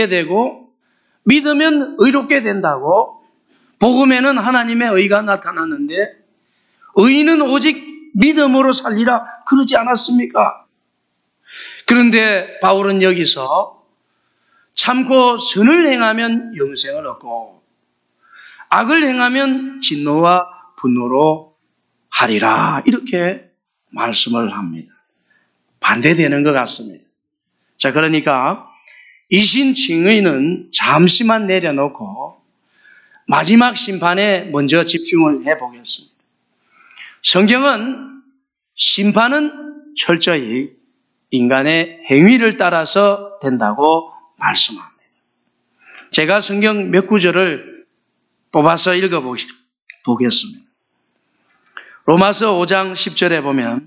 되고 믿으면 의롭게 된다고 복음에는 하나님의 의가 나타났는데 의인은 오직 믿음으로 살리라 그러지 않았습니까? 그런데 바울은 여기서 참고 선을 행하면 영생을 얻고 악을 행하면 진노와 분노로 하리라 이렇게 말씀을 합니다. 반대되는 것 같습니다. 자, 그러니까 이신칭의는 잠시만 내려놓고 마지막 심판에 먼저 집중을 해보겠습니다. 성경은 심판은 철저히 인간의 행위를 따라서 된다고 말씀합니다. 제가 성경 몇 구절을 뽑아서 읽어보겠습니다. 로마서 5장 10절에 보면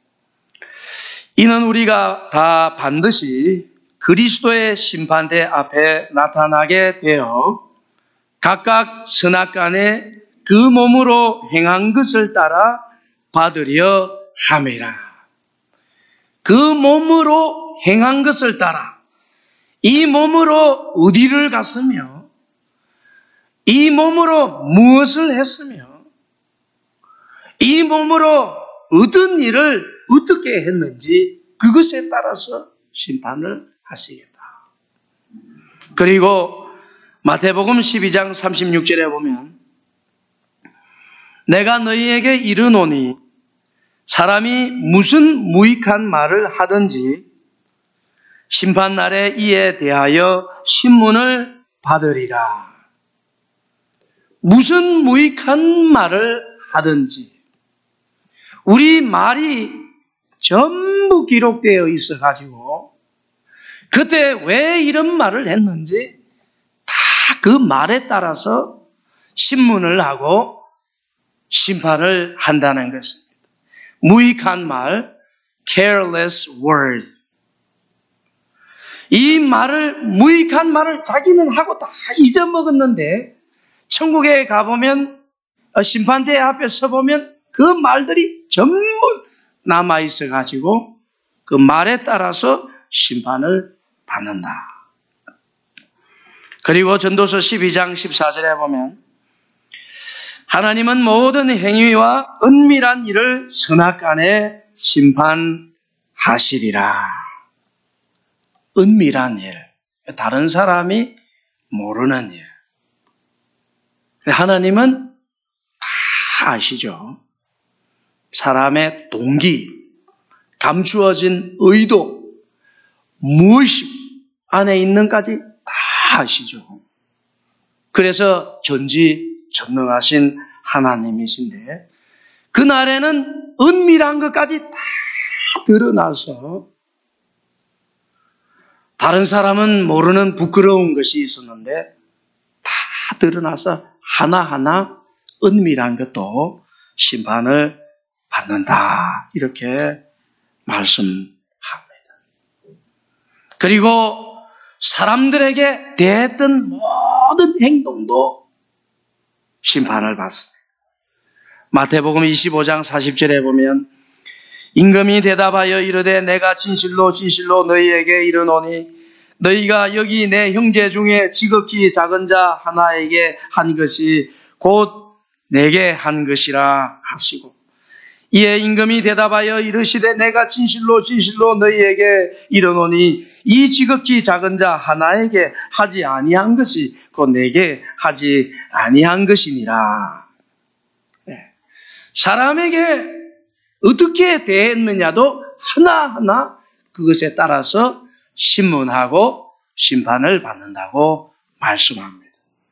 이는 우리가 다 반드시 그리스도의 심판대 앞에 나타나게 되어 각각 선악간에 그 몸으로 행한 것을 따라 받으려 함이라. 그 몸으로 행한 것을 따라 이 몸으로 어디를 갔으며 이 몸으로 무엇을 했으며 이 몸으로 어떤 일을 어떻게 했는지 그것에 따라서 심판을 하시겠다. 그리고 마태복음 12장 36절에 보면 내가 너희에게 이르노니 사람이 무슨 무익한 말을 하든지 심판날에 이에 대하여 신문을 받으리라. 무슨 무익한 말을 하든지 우리 말이 전부 기록되어 있어가지고 그때 왜 이런 말을 했는지 다 그 말에 따라서 신문을 하고 심판을 한다는 것입니다. 무익한 말, careless word. 이 말을, 무익한 말을 자기는 하고 다 잊어먹었는데 천국에 가보면 심판대 앞에 서보면 그 말들이 전부 남아있어가지고 그 말에 따라서 심판을 받는다. 그리고 전도서 12장 14절에 보면 하나님은 모든 행위와 은밀한 일을 선악간에 심판하시리라. 은밀한 일, 다른 사람이 모르는 일. 하나님은 다 아시죠. 사람의 동기, 감추어진 의도, 무의식 안에 있는까지 다 아시죠. 그래서 전지전능하신 하나님이신데 그날에는 은밀한 것까지 다 드러나서 다른 사람은 모르는 부끄러운 것이 있었는데 다 드러나서 하나하나 은밀한 것도 심판을 받는다. 이렇게 말씀합니다. 그리고 사람들에게 대했던 모든 행동도 심판을 받습니다. 마태복음 25장 40절에 보면 임금이 대답하여 이르되 내가 진실로 진실로 너희에게 이르노니 너희가 여기 내 형제 중에 지극히 작은 자 하나에게 한 것이 곧 내게 한 것이라 하시고 이에 임금이 대답하여 이르시되 내가 진실로 진실로 너희에게 이르노니 이 지극히 작은 자 하나에게 하지 아니한 것이 곧 내게 하지 아니한 것이니라. 사람에게 어떻게 대했느냐도 하나하나 그것에 따라서 신문하고 심판을 받는다고 말씀합니다.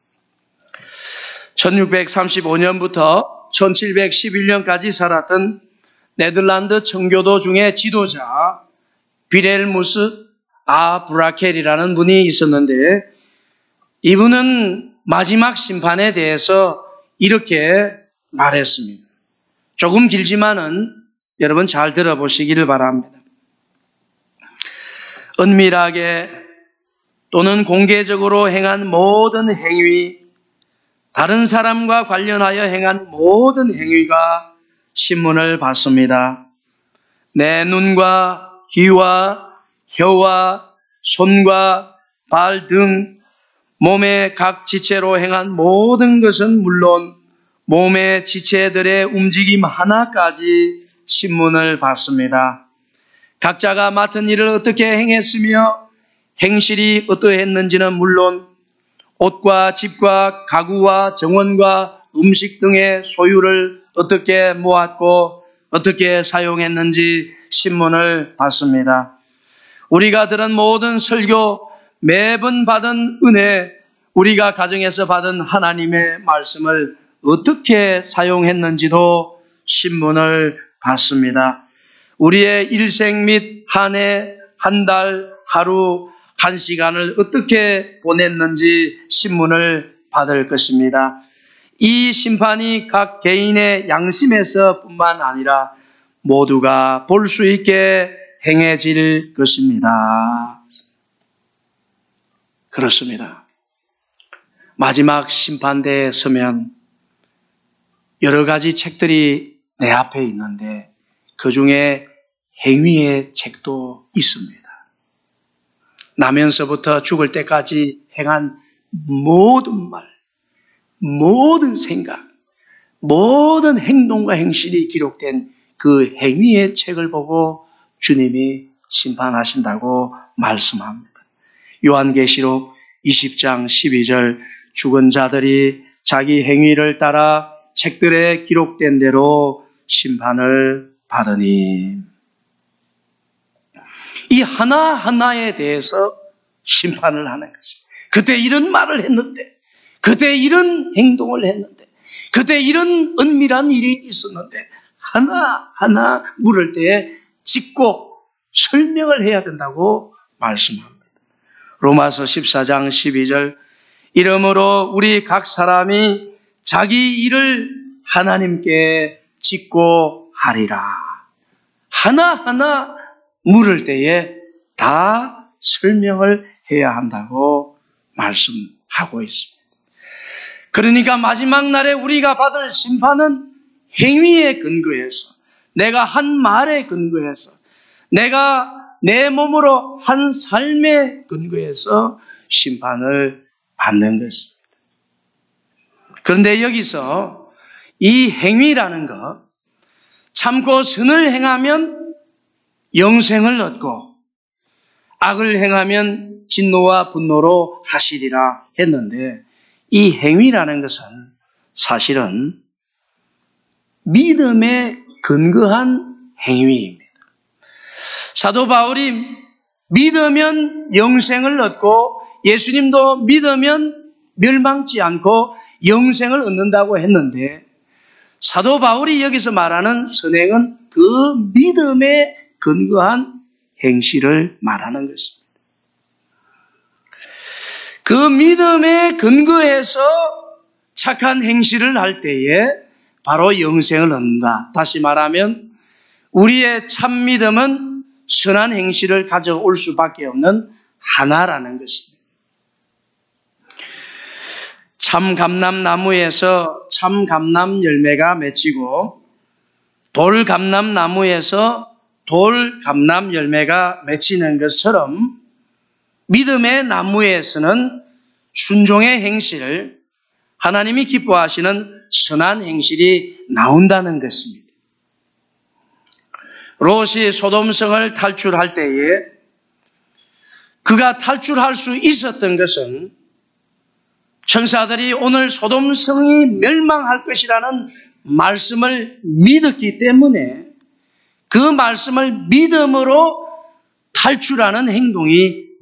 1635년부터 1711년까지 살았던 네덜란드 청교도 중에 지도자 비렐무스 아 브라켈이라는 분이 있었는데 이분은 마지막 심판에 대해서 이렇게 말했습니다. 조금 길지만은 여러분 잘 들어보시기를 바랍니다. 은밀하게 또는 공개적으로 행한 모든 행위, 다른 사람과 관련하여 행한 모든 행위가 신문을 받습니다. 내 눈과 귀와 혀와 손과 발 등 몸의 각 지체로 행한 모든 것은 물론 몸의 지체들의 움직임 하나까지 신문을 받습니다. 각자가 맡은 일을 어떻게 행했으며 행실이 어떠했는지는 물론 옷과 집과 가구와 정원과 음식 등의 소유를 어떻게 모았고 어떻게 사용했는지 신문을 받습니다. 우리가 들은 모든 설교, 매번 받은 은혜, 우리가 가정에서 받은 하나님의 말씀을 어떻게 사용했는지도 신문을 받습니다. 우리의 일생 및 한 해, 한 달, 하루, 한 시간을 어떻게 보냈는지 신문을 받을 것입니다. 이 심판이 각 개인의 양심에서 뿐만 아니라 모두가 볼 수 있게 행해질 것입니다. 그렇습니다. 마지막 심판대에 서면 여러 가지 책들이 내 앞에 있는데 그 중에 행위의 책도 있습니다. 나면서부터 죽을 때까지 행한 모든 말, 모든 생각, 모든 행동과 행실이 기록된 그 행위의 책을 보고 주님이 심판하신다고 말씀합니다. 요한계시록 20장 12절 죽은 자들이 자기 행위를 따라 책들에 기록된 대로 심판을 받으니 이 하나하나에 대해서 심판을 하는 것입니다. 그때 이런 말을 했는데, 그때 이런 행동을 했는데, 그때 이런 은밀한 일이 있었는데 하나하나 물을 때에 짚고 설명을 해야 된다고 말씀합니다. 로마서 14장 12절 이러므로 우리 각 사람이 자기 일을 하나님께 짚고 하리라. 하나하나 물을 때에 다 설명을 해야 한다고 말씀하고 있습니다. 그러니까 마지막 날에 우리가 받을 심판은 행위에 근거해서, 내가 한 말에 근거해서, 내가 내 몸으로 한 삶에 근거해서 심판을 받는 것입니다. 그런데 여기서 이 행위라는 것, 참고 선을 행하면 영생을 얻고 악을 행하면 진노와 분노로 하시리라 했는데 이 행위라는 것은 사실은 믿음에 근거한 행위입니다. 사도 바울이 믿으면 영생을 얻고 예수님도 믿으면 멸망치 않고 영생을 얻는다고 했는데 사도 바울이 여기서 말하는 선행은 그 믿음에 근거한 행실을 말하는 것입니다. 그 믿음에 근거해서 착한 행실을 할 때에 바로 영생을 얻는다. 다시 말하면 우리의 참 믿음은 선한 행실을 가져올 수밖에 없는 하나라는 것입니다. 참감람나무에서 참감람 열매가 맺히고 돌감람나무에서 돌감람 열매가 맺히는 것처럼 믿음의 나무에서는 순종의 행실, 하나님이 기뻐하시는 선한 행실이 나온다는 것입니다. 롯이 소돔성을 탈출할 때에 그가 탈출할 수 있었던 것은 천사들이 오늘 소돔성이 멸망할 것이라는 말씀을 믿었기 때문에 그 말씀을 믿음으로 탈출하는 행동이